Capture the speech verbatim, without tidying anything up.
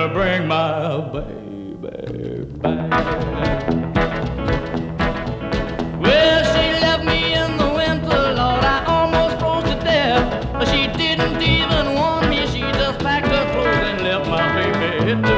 to bring my baby back. Well, she left me in the winter, Lord, I almost froze to death. She didn't even warn me, she just packed her clothes and left my baby.